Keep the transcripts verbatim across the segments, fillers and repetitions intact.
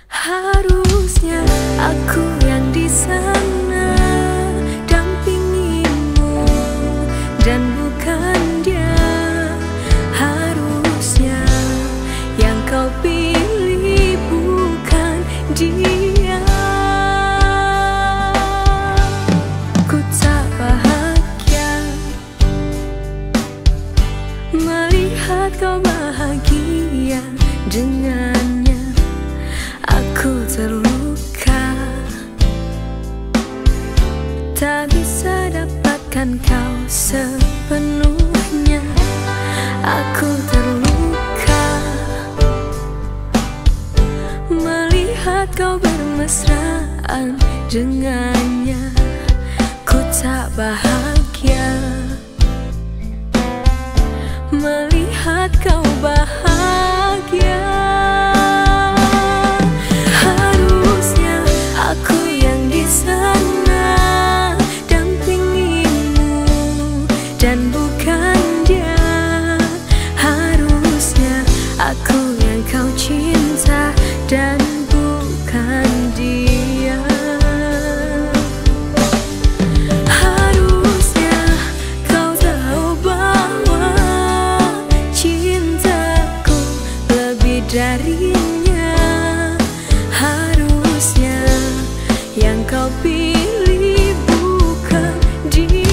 Harusnya aku yang di sana dampingimu dan bukan dia. Harusnya yang kau pilih bukan dia. Ku tak bahagia melihat kau bahagia dengannya. Aku terluka, tak bisa dapatkan kau sepenuhnya. Aku terluka melihat kau bermesraan dengannya. Ku tak bahagia melihat kau bahagia. Dan bukan dia. Harusnya aku yang kau cinta dan bukan dia. Harusnya kau tahu bahwa cintaku lebih darinya. Harusnya yang kau pilih bukan dia.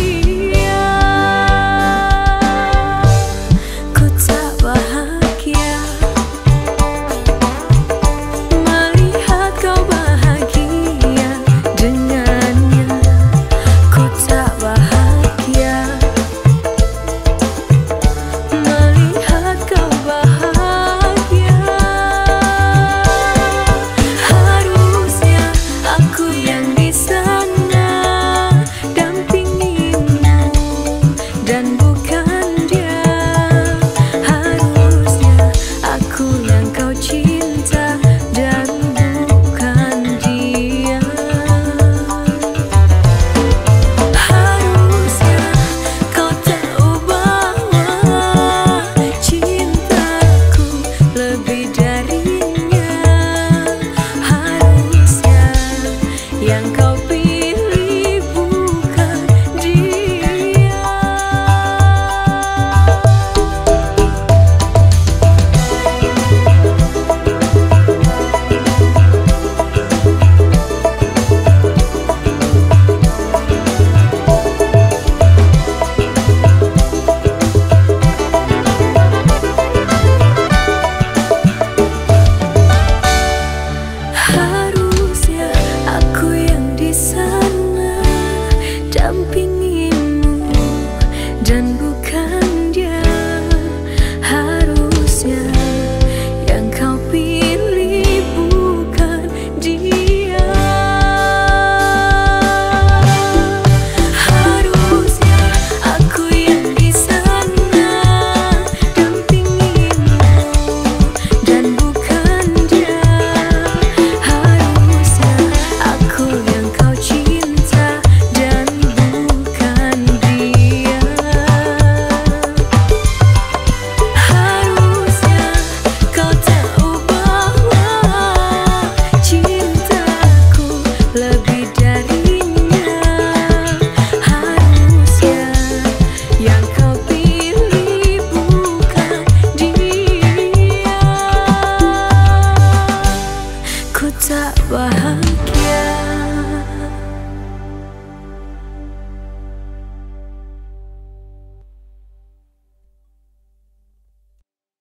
Yang kau pilih bukan dia. Harusnya aku yang di sana dampingimu dan bukan dia. Harusnya yang kau pilih bukan dia. Harusnya aku yang di sana dampingimu dan bukan dia. Harusnya aku yang kau cinta dan bukan dia. Harusnya kau tahu bahwa cintaku lebih darinya. Harusnya yang kau pilih bukan dia. Ku tak bahagia